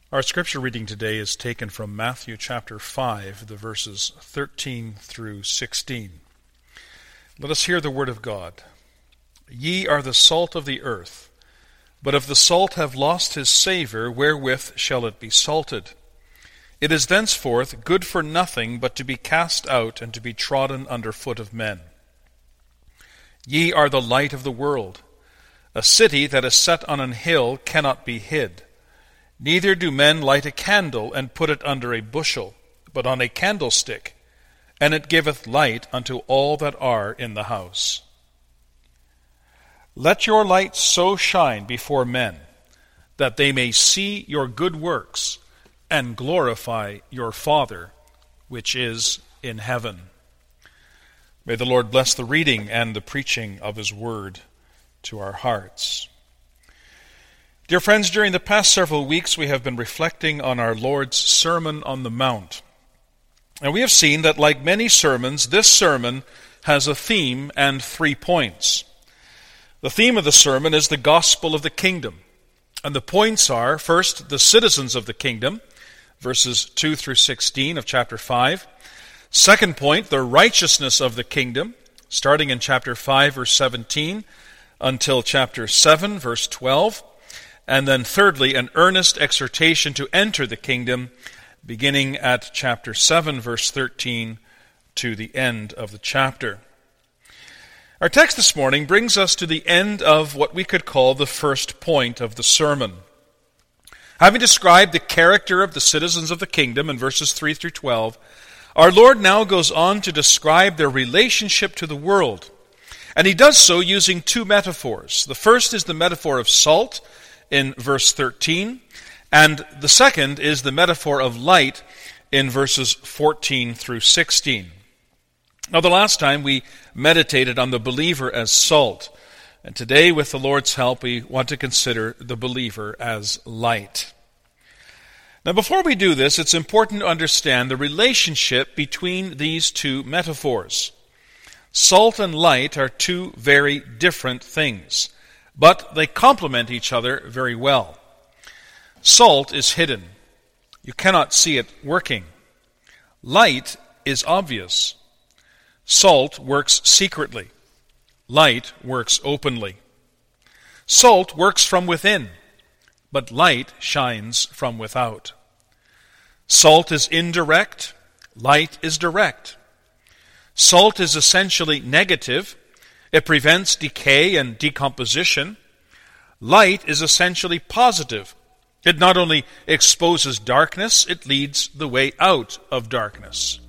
Our scripture reading today is taken from Matthew chapter 5, the verses 13 through 16. Let us hear the word of God. Ye are the salt of the earth, but if the salt have lost his savour, wherewith shall it be salted? It is thenceforth good for nothing but to be cast out and to be trodden under foot of men. Ye are the light of the world. A city that is set on an hill cannot be hid. Neither do men light a candle and put it under a bushel, but on a candlestick, and it giveth light unto all that are in the house. Let your light so shine before men, that they may see your good works, and glorify your Father, which is in heaven. May the Lord bless the reading and the preaching of his word to our hearts. Dear friends, during the past several weeks we have been reflecting on our Lord's Sermon on the Mount. And we have seen that, like many sermons, this sermon has a theme and 3 points. The theme of the sermon is the gospel of the kingdom. And the points are, first, the citizens of the kingdom, verses 2 through 16 of chapter 5. Second point, the righteousness of the kingdom, starting in chapter 5, verse 17, until chapter 7, verse 12. And then thirdly, an earnest exhortation to enter the kingdom, beginning at chapter 7, verse 13, to the end of the chapter. Our text this morning brings us to the end of what we could call the first point of the sermon. Having described the character of the citizens of the kingdom in verses 3 through 12, our Lord now goes on to describe their relationship to the world. And he does so using 2 metaphors. The first is the metaphor of salt, in verse 13, and the second is the metaphor of light in verses 14 through 16. Now, the last time we meditated on the believer as salt, and today, with the Lord's help, we want to consider the believer as light. Now, before we do this, it's important to understand the relationship between these 2 metaphors. Salt and light are 2 very different things, but they complement each other very well. Salt is hidden. You cannot see it working. Light is obvious. Salt works secretly. Light works openly. Salt works from within, but light shines from without. Salt is indirect. Light is direct. Salt is essentially negative. It prevents decay and decomposition. Light is essentially positive. It not only exposes darkness, it leads the way out of darkness.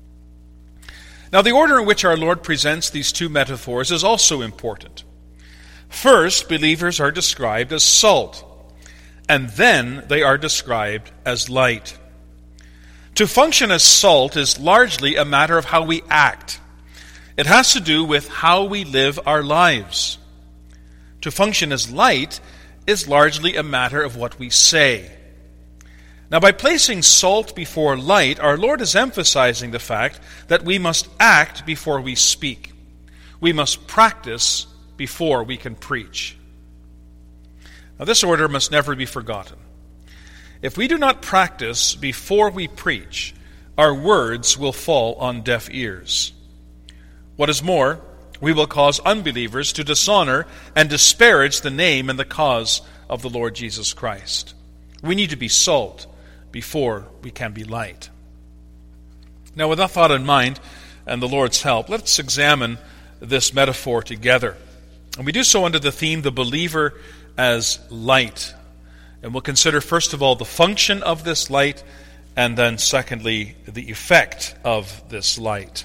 Now, the order in which our Lord presents these 2 metaphors is also important. First, believers are described as salt, and then they are described as light. To function as salt is largely a matter of how we act. It has to do with how we live our lives. To function as light is largely a matter of what we say. Now, by placing salt before light, our Lord is emphasizing the fact that we must act before we speak. We must practice before we can preach. Now, this order must never be forgotten. If we do not practice before we preach, our words will fall on deaf ears. What is more, we will cause unbelievers to dishonor and disparage the name and the cause of the Lord Jesus Christ. We need to be salt before we can be light. Now, with that thought in mind and the Lord's help, let's examine this metaphor together. And we do so under the theme, the believer as light. And we'll consider, first of all, the function of this light, and then, secondly, the effect of this light.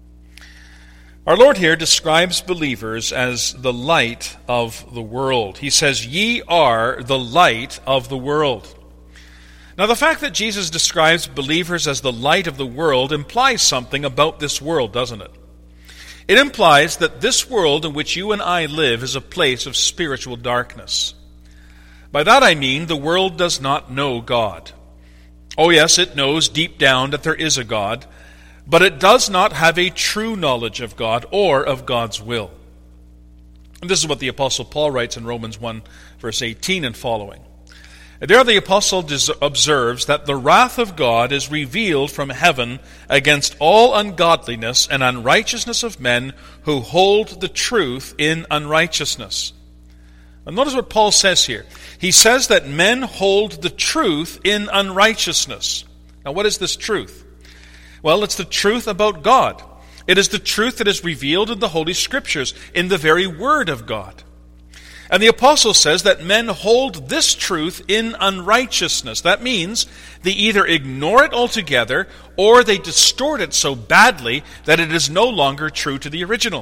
Our Lord here describes believers as the light of the world. He says, ye are the light of the world. Now, the fact that Jesus describes believers as the light of the world implies something about this world, doesn't it? It implies that this world in which you and I live is a place of spiritual darkness. By that I mean the world does not know God. Oh yes, it knows deep down that there is a God, but it does not have a true knowledge of God or of God's will. And this is what the Apostle Paul writes in Romans 1, verse 18 and following. There the apostle observes that the wrath of God is revealed from heaven against all ungodliness and unrighteousness of men who hold the truth in unrighteousness. And notice what Paul says here. He says that men hold the truth in unrighteousness. Now what is this truth? Well, it's the truth about God. It is the truth that is revealed in the Holy Scriptures, in the very Word of God. And the apostle says that men hold this truth in unrighteousness. That means they either ignore it altogether or they distort it so badly that it is no longer true to the original.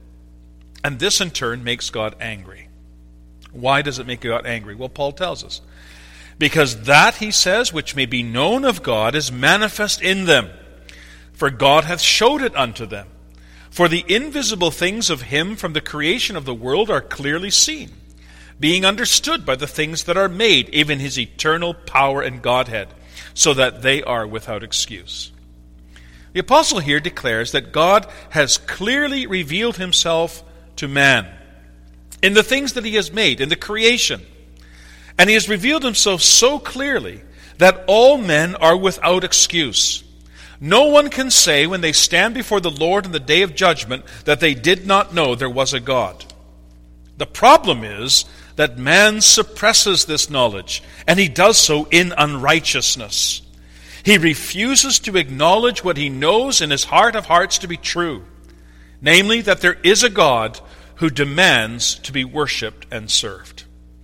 And this in turn makes God angry. Why does it make God angry? Well, Paul tells us. Because that, he says, which may be known of God is manifest in them. For God hath showed it unto them. For the invisible things of him from the creation of the world are clearly seen, being understood by the things that are made, even his eternal power and Godhead, so that they are without excuse. The apostle here declares that God has clearly revealed himself to man in the things that he has made, in the creation. And he has revealed himself so clearly that all men are without excuse. No one can say when they stand before the Lord in the day of judgment that they did not know there was a God. The problem is that man suppresses this knowledge, and he does so in unrighteousness. He refuses to acknowledge what he knows in his heart of hearts to be true, namely that there is a God who demands to be worshipped and served.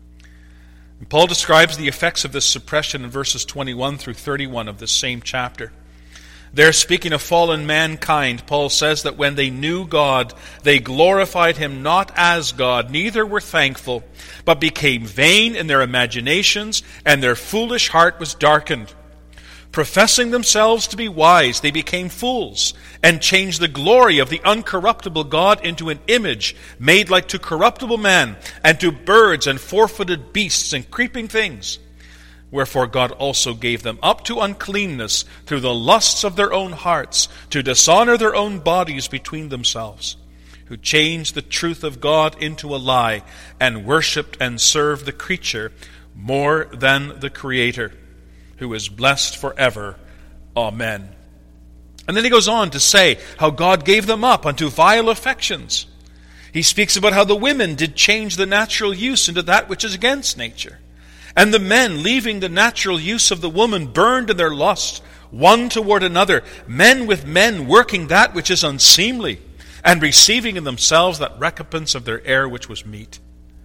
And Paul describes the effects of this suppression in verses 21 through 31 of this same chapter. There, speaking of fallen mankind, Paul says that when they knew God, they glorified him not as God, neither were thankful, but became vain in their imaginations, and their foolish heart was darkened. Professing themselves to be wise, they became fools, and changed the glory of the uncorruptible God into an image made like to corruptible man, and to birds and four-footed beasts and creeping things. Wherefore God also gave them up to uncleanness through the lusts of their own hearts, to dishonor their own bodies between themselves, who changed the truth of God into a lie, and worshipped and served the creature more than the Creator, who is blessed forever. Amen. And then he goes on to say how God gave them up unto vile affections. He speaks about how the women did change the natural use into that which is against nature. And the men, leaving the natural use of the woman, burned in their lust, one toward another, men with men, working that which is unseemly, and receiving in themselves that recompense of their error which was meet.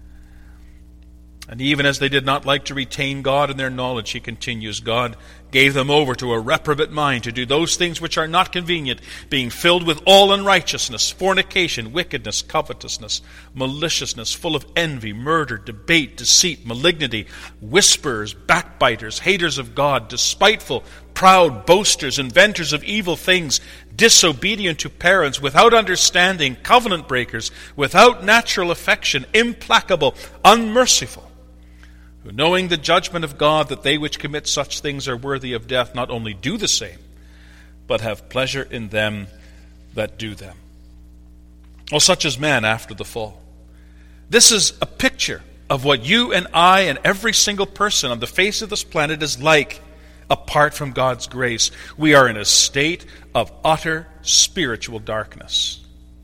And even as they did not like to retain God in their knowledge, he continues, God gave them over to a reprobate mind to do those things which are not convenient, being filled with all unrighteousness, fornication, wickedness, covetousness, maliciousness, full of envy, murder, debate, deceit, malignity, whisperers, backbiters, haters of God, despiteful, proud, boasters, inventors of evil things, disobedient to parents, without understanding, covenant breakers, without natural affection, implacable, unmerciful, who knowing the judgment of God, that they which commit such things are worthy of death, not only do the same, but have pleasure in them that do them. Oh, such is man after the fall. This is a picture of what you and I and every single person on the face of this planet is like apart from God's grace. We are in a state of utter spiritual darkness.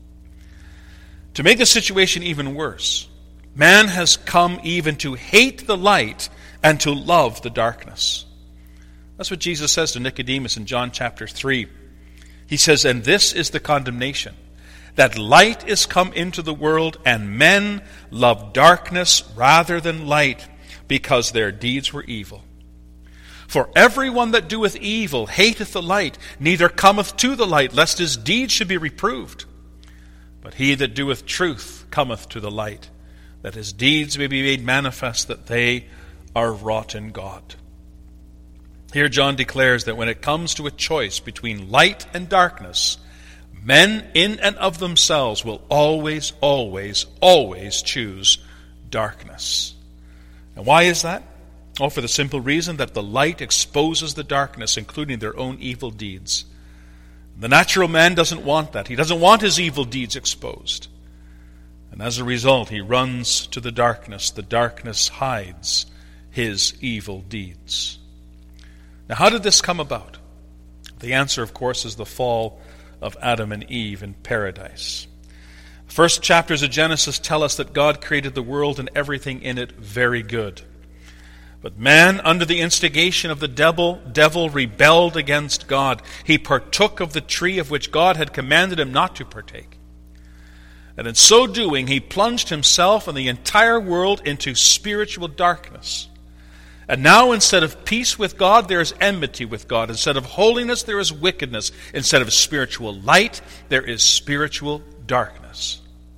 To make the situation even worse, man has come even to hate the light and to love the darkness. That's what Jesus says to Nicodemus in John chapter 3. He says, and this is the condemnation, that light is come into the world, and men love darkness rather than light, because their deeds were evil. For everyone that doeth evil hateth the light, neither cometh to the light, lest his deeds should be reproved. But he that doeth truth cometh to the light, that his deeds may be made manifest that they are wrought in God. Here John declares that when it comes to a choice between light and darkness, men in and of themselves will always, always, always choose darkness. And why is that? Oh, for the simple reason that the light exposes the darkness, including their own evil deeds. The natural man doesn't want that. He doesn't want his evil deeds exposed. And as a result, he runs to the darkness. The darkness hides his evil deeds. Now, how did this come about? The answer, of course, is the fall of Adam and Eve in paradise. The first chapters of Genesis tell us that God created the world and everything in it very good. But man, under the instigation of the devil rebelled against God. He partook of the tree of which God had commanded him not to partake. And in so doing, he plunged himself and the entire world into spiritual darkness. And now, instead of peace with God, there is enmity with God. Instead of holiness, there is wickedness. Instead of spiritual light, there is spiritual darkness.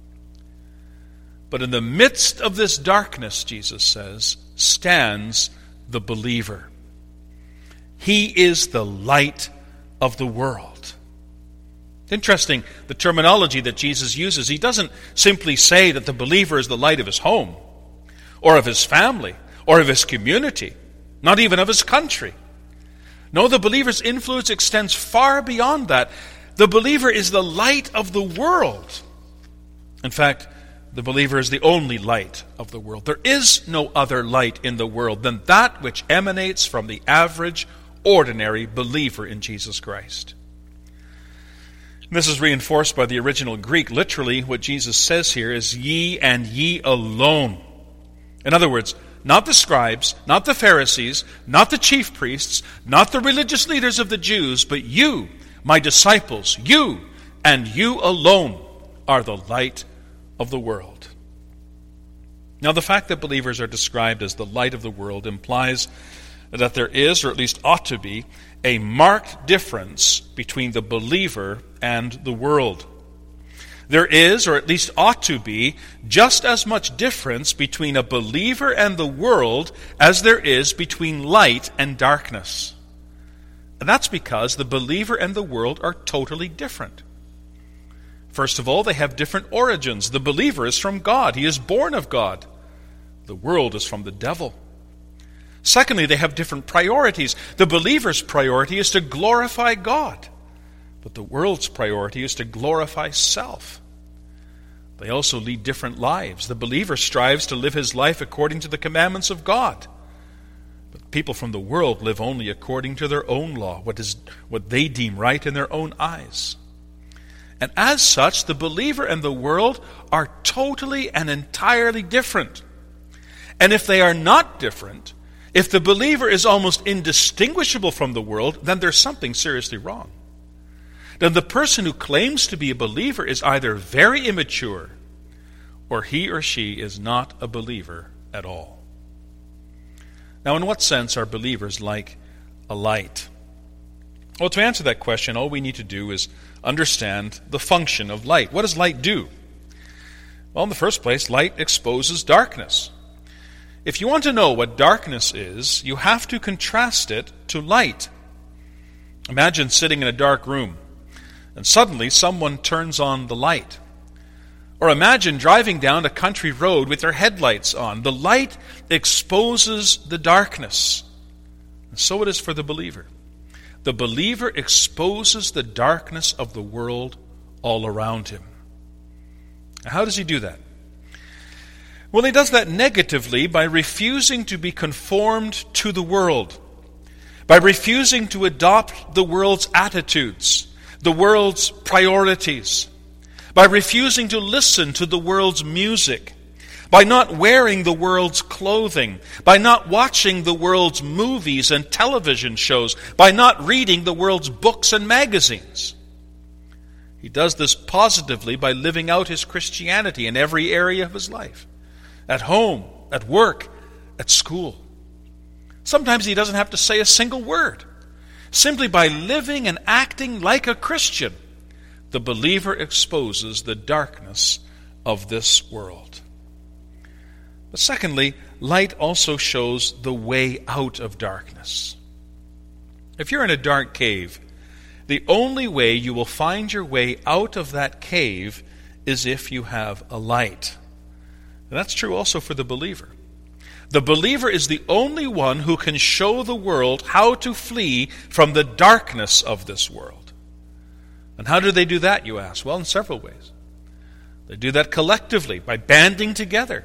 But in the midst of this darkness, Jesus says, stands the believer. He is the light of the world. It's interesting, the terminology that Jesus uses. He doesn't simply say that the believer is the light of his home, or of his family, or of his community, not even of his country. No, the believer's influence extends far beyond that. The believer is the light of the world. In fact, the believer is the only light of the world. There is no other light in the world than that which emanates from the average, ordinary believer in Jesus Christ. And this is reinforced by the original Greek. Literally, what Jesus says here is ye and ye alone. In other words, not the scribes, not the Pharisees, not the chief priests, not the religious leaders of the Jews, but you, my disciples, you and you alone are the light of the world. Now, the fact that believers are described as the light of the world implies that there is, or at least ought to be, a marked difference between the believer and the world. There is, or at least ought to be, just as much difference between a believer and the world as there is between light and darkness. And that's because the believer and the world are totally different. First of all, they have different origins. The believer is from God. He is born of God. The world is from the devil. Secondly, they have different priorities. The believer's priority is to glorify God. But the world's priority is to glorify self. They also lead different lives. The believer strives to live his life according to the commandments of God. But people from the world live only according to their own law, what they deem right in their own eyes. And as such, the believer and the world are totally and entirely different. And if they are not different, if the believer is almost indistinguishable from the world, then there's something seriously wrong. Then the person who claims to be a believer is either very immature, or he or she is not a believer at all. Now, in what sense are believers like a light? Well, to answer that question, all we need to do is understand the function of light. What does light do? Well, in the first place, light exposes darkness. If you want to know what darkness is, you have to contrast it to light. Imagine sitting in a dark room, and suddenly someone turns on the light. Or imagine driving down a country road with your headlights on. The light exposes the darkness. And so it is for the believer. The believer exposes the darkness of the world all around him. Now, how does he do that? Well, he does that negatively by refusing to be conformed to the world, by refusing to adopt the world's attitudes, the world's priorities, by refusing to listen to the world's music, by not wearing the world's clothing, by not watching the world's movies and television shows, by not reading the world's books and magazines. He does this positively by living out his Christianity in every area of his life, at home, at work, at school. Sometimes he doesn't have to say a single word. Simply by living and acting like a Christian, the believer exposes the darkness of this world. But secondly, light also shows the way out of darkness. If you're in a dark cave, the only way you will find your way out of that cave is if you have a light. And that's true also for the believer. The believer is the only one who can show the world how to flee from the darkness of this world. And how do they do that, you ask? Well, in several ways. They do that collectively, by banding together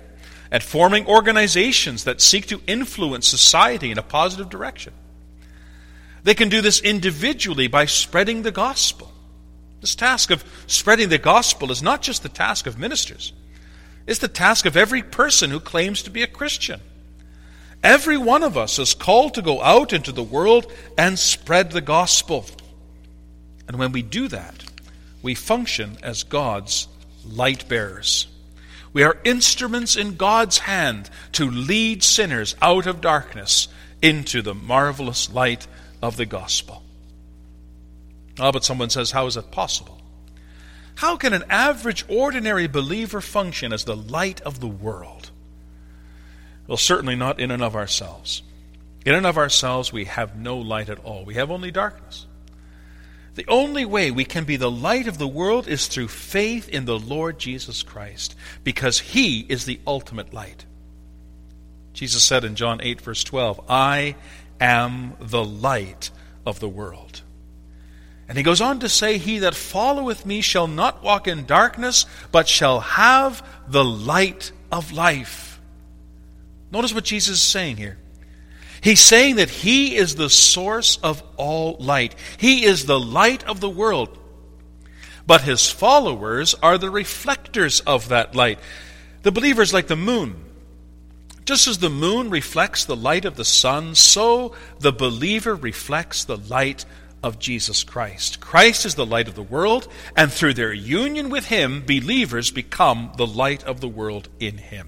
and forming organizations that seek to influence society in a positive direction. They can do this individually by spreading the gospel. This task of spreading the gospel is not just the task of ministers. It's the task of every person who claims to be a Christian. Every one of us is called to go out into the world and spread the gospel. And when we do that, we function as God's light bearers. We are instruments in God's hand to lead sinners out of darkness into the marvelous light of the gospel. Oh, but someone says, how is that possible? How can an average, ordinary believer function as the light of the world? Well, certainly not in and of ourselves. In and of ourselves, we have no light at all. We have only darkness. The only way we can be the light of the world is through faith in the Lord Jesus Christ, because He is the ultimate light. Jesus said in John 8, verse 12, I am the light of the world. And He goes on to say, he that followeth me shall not walk in darkness, but shall have the light of life. Notice what Jesus is saying here. He's saying that He is the source of all light. He is the light of the world. But His followers are the reflectors of that light. The believer is like the moon. Just as the moon reflects the light of the sun, so the believer reflects the light of Jesus Christ. Christ is the light of the world, and through their union with Him, believers become the light of the world in Him.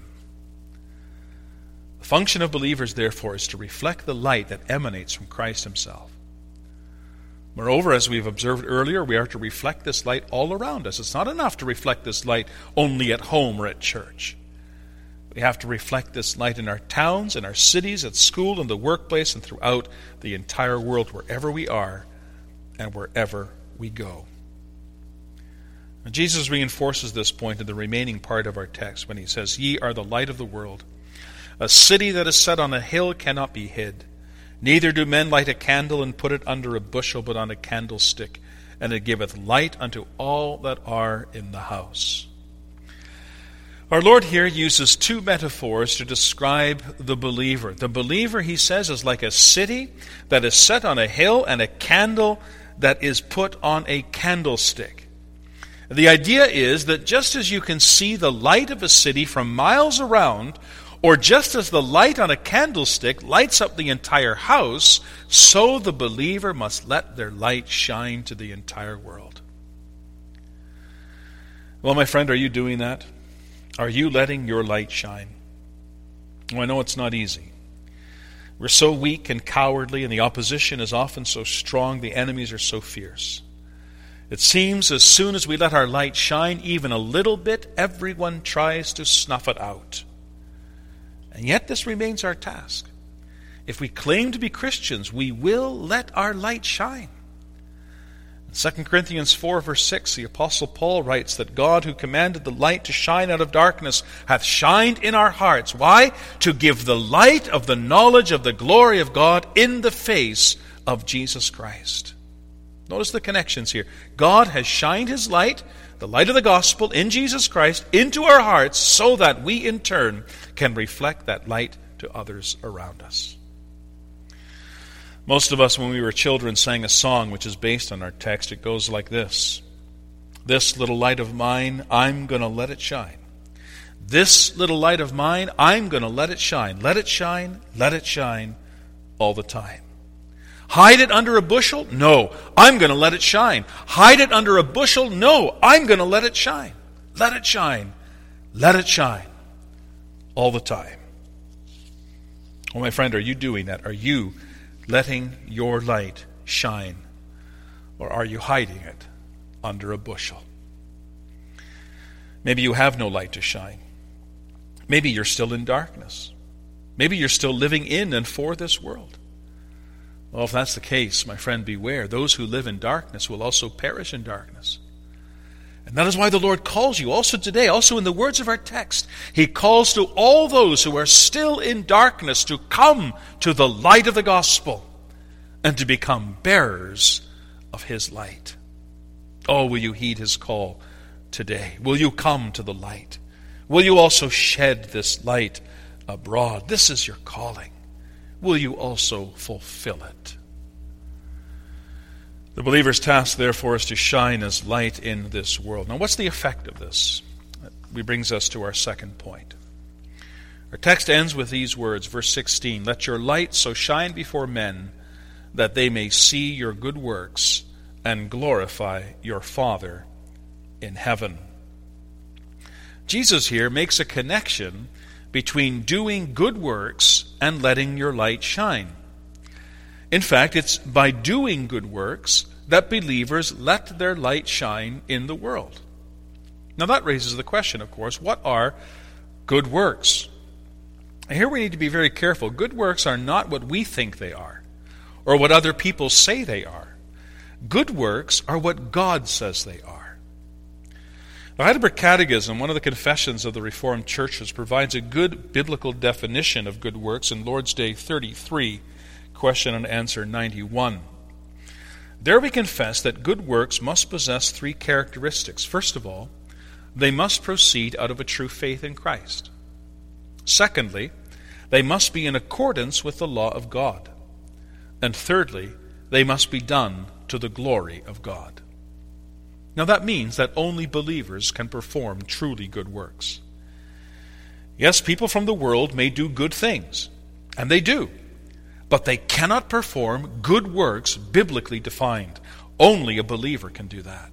The function of believers, therefore, is to reflect the light that emanates from Christ Himself. Moreover, as we've observed earlier, we are to reflect this light all around us. It's not enough to reflect this light only at home or at church. We have to reflect this light in our towns, in our cities, at school, in the workplace, and throughout the entire world, wherever we are and wherever we go. And Jesus reinforces this point in the remaining part of our text when He says, Ye are the light of the world. A city that is set on a hill cannot be hid. Neither do men light a candle and put it under a bushel, but on a candlestick, and it giveth light unto all that are in the house. Our Lord here uses two metaphors to describe the believer. The believer, He says, is like a city that is set on a hill and a candle that is put on a candlestick. The idea is that just as you can see the light of a city from miles around, or just as the light on a candlestick lights up the entire house, so the believer must let their light shine to the entire world. Well, my friend, are you doing that? Are you letting your light shine? Oh, I know it's not easy. We're so weak and cowardly, and the opposition is often so strong, the enemies are so fierce. It seems as soon as we let our light shine even a little bit, everyone tries to snuff it out. And yet this remains our task. If we claim to be Christians, we will let our light shine. In 2 Corinthians 4, verse 6, the Apostle Paul writes that God, who commanded the light to shine out of darkness, hath shined in our hearts. Why? To give the light of the knowledge of the glory of God in the face of Jesus Christ. Notice the connections here. God has shined His light, the light of the gospel, in Jesus Christ, into our hearts, so that we in turn can reflect that light to others around us. Most of us, when we were children, sang a song which is based on our text. It goes like this. This little light of mine, I'm going to let it shine. This little light of mine, I'm going to let it shine. Let it shine all the time. Hide it under a bushel? No, I'm going to let it shine. Hide it under a bushel? No, I'm going to let it shine. Let it shine all the time. Oh, my friend, are you doing that? Are you letting your light shine? Or are you hiding it under a bushel? Maybe you have no light to shine. Maybe you're still in darkness. Maybe you're still living in and for this world. Well, if that's the case, my friend, beware. Those who live in darkness will also perish in darkness. And that is why the Lord calls you also today, also in the words of our text. He calls to all those who are still in darkness to come to the light of the gospel and to become bearers of His light. Oh, will you heed His call today? Will you come to the light? Will you also shed this light abroad? This is your calling. Will you also fulfill it? The believer's task, therefore, is to shine as light in this world. Now, what's the effect of this? That brings us to our second point. Our text ends with these words, verse 16, "Let your light so shine before men that they may see your good works and glorify your Father in heaven." Jesus here makes a connection between doing good works and letting your light shine. In fact, it's by doing good works that believers let their light shine in the world. Now that raises the question, of course, what are good works? And here we need to be very careful. Good works are not what we think they are, or what other people say they are. Good works are what God says they are. The Heidelberg Catechism, one of the confessions of the Reformed churches, provides a good biblical definition of good works in Lord's Day 33, question and answer 91. There we confess that good works must possess three characteristics. First of all, they must proceed out of a true faith in Christ. Secondly, they must be in accordance with the law of God. And thirdly, they must be done to the glory of God. Now that means that only believers can perform truly good works. Yes, people from the world may do good things, and they do, but they cannot perform good works biblically defined. Only a believer can do that.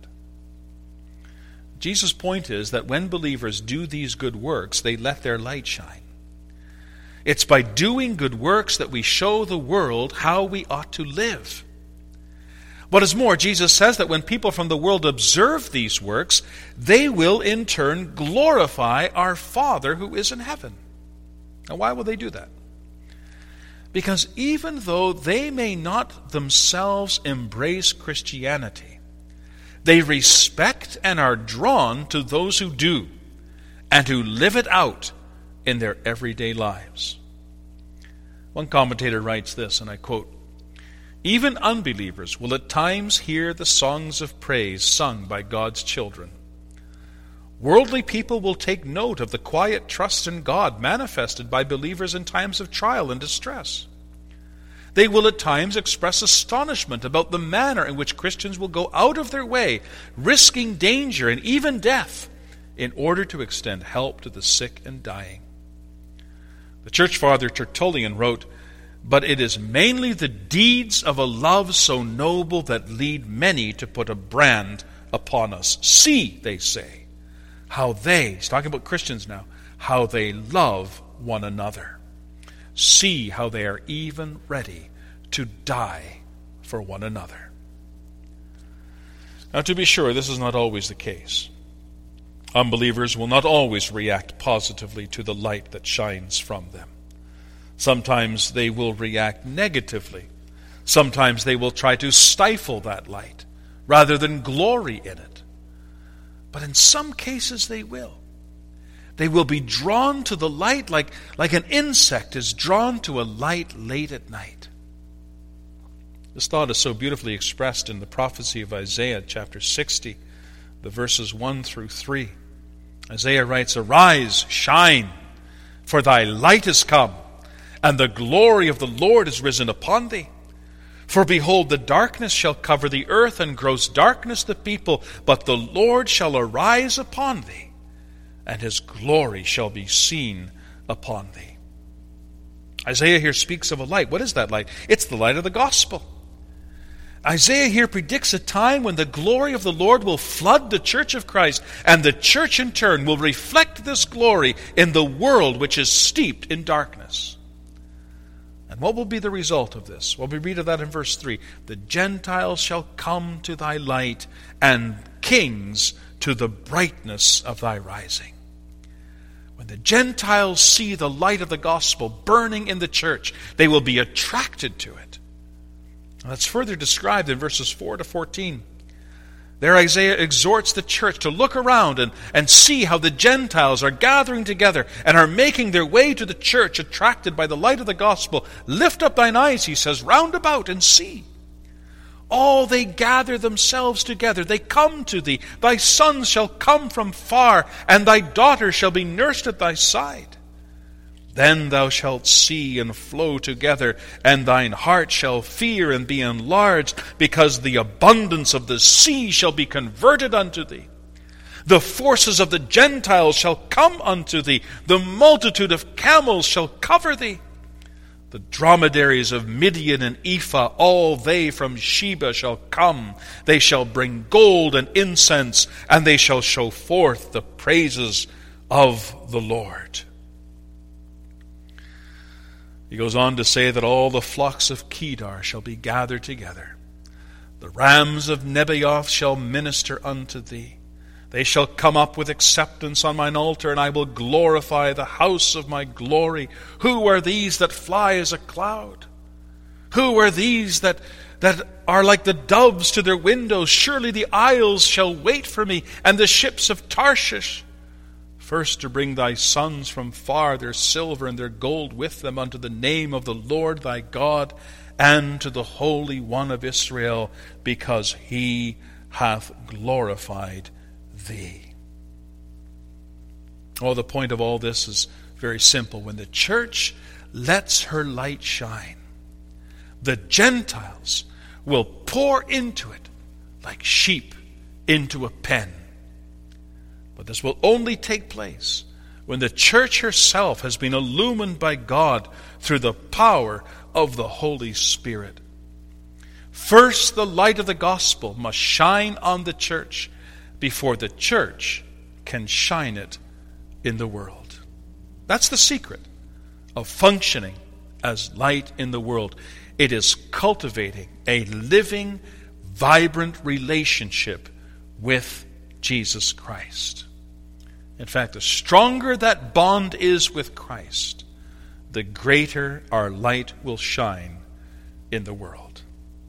Jesus' point is that when believers do these good works, they let their light shine. It's by doing good works that we show the world how we ought to live. What is more, Jesus says that when people from the world observe these works, they will in turn glorify our Father who is in heaven. Now, why will they do that? Because even though they may not themselves embrace Christianity, they respect and are drawn to those who do, and who live it out in their everyday lives. One commentator writes this, and I quote, "Even unbelievers will at times hear the songs of praise sung by God's children. Worldly people will take note of the quiet trust in God manifested by believers in times of trial and distress. They will at times express astonishment about the manner in which Christians will go out of their way, risking danger and even death, in order to extend help to the sick and dying." The church father Tertullian wrote, "But it is mainly the deeds of a love so noble that lead many to put a brand upon us. See, they say, how they," he's talking about Christians now, "how they love one another. See how they are even ready to die for one another." Now, to be sure, this is not always the case. Unbelievers will not always react positively to the light that shines from them. Sometimes they will react negatively. Sometimes they will try to stifle that light rather than glory in it. But in some cases they will. They will be drawn to the light like an insect is drawn to a light late at night. This thought is so beautifully expressed in the prophecy of Isaiah chapter 60, the verses 1 through 3. Isaiah writes, "Arise, shine, for thy light is come, and the glory of the Lord is risen upon thee. For behold, the darkness shall cover the earth, and gross darkness the people, but the Lord shall arise upon thee, and his glory shall be seen upon thee." Isaiah here speaks of a light. What is that light? It's the light of the gospel. Isaiah here predicts a time when the glory of the Lord will flood the church of Christ, and the church in turn will reflect this glory in the world which is steeped in darkness. And what will be the result of this? Well, we read of that in verse 3. "The Gentiles shall come to thy light, and kings to the brightness of thy rising." When the Gentiles see the light of the gospel burning in the church, they will be attracted to it. That's further described in verses 4 to 14. There Isaiah exhorts the church to look around and see how the Gentiles are gathering together and are making their way to the church, attracted by the light of the gospel. "Lift up thine eyes," he says, "round about and see. all they gather themselves together. They come to thee. Thy sons shall come from far, and thy daughters shall be nursed at thy side. Then thou shalt see and flow together, and thine heart shall fear and be enlarged, because the abundance of the sea shall be converted unto thee. The forces of the Gentiles shall come unto thee. The multitude of camels shall cover thee. The dromedaries of Midian and Ephah, all they from Sheba shall come. They shall bring gold and incense, and they shall show forth the praises of the Lord. He goes on to say that all the flocks of Kedar shall be gathered together. The rams of Nebaioth shall minister unto thee. They shall come up with acceptance on mine altar, and I will glorify the house of my glory. Who are these that fly as a cloud? Who are these that are like the doves to their windows? Surely the isles shall wait for me, and the ships of Tarshish. First to bring thy sons from far, their silver and their gold with them, unto the name of the Lord thy God, and to the Holy One of Israel, because he hath glorified thee. Oh, the point of all this is very simple. When the church lets her light shine, the Gentiles will pour into it like sheep into a pen. But this will only take place when the church herself has been illumined by God through the power of the Holy Spirit. First, the light of the gospel must shine on the church before the church can shine it in the world. That's the secret of functioning as light in the world. It is cultivating a living, vibrant relationship with Jesus Christ. In fact, the stronger that bond is with Christ, the greater our light will shine in the world.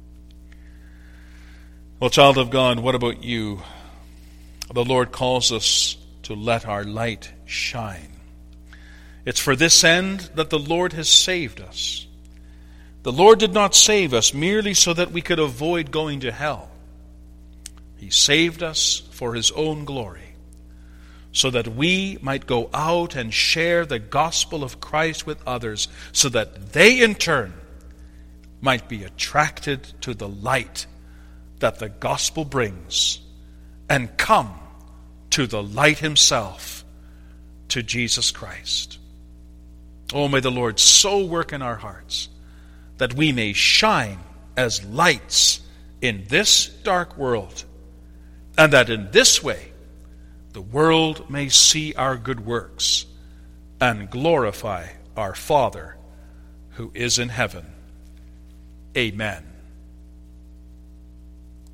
Well, child of God, what about you? The Lord calls us to let our light shine. It's for this end that the Lord has saved us. The Lord did not save us merely so that we could avoid going to hell. He saved us for his own glory, so that we might go out and share the gospel of Christ with others, so that they in turn might be attracted to the light that the gospel brings and come to the light himself, to Jesus Christ. Oh, may the Lord so work in our hearts that we may shine as lights in this dark world, and that in this way the world may see our good works and glorify our Father who is in heaven. Amen.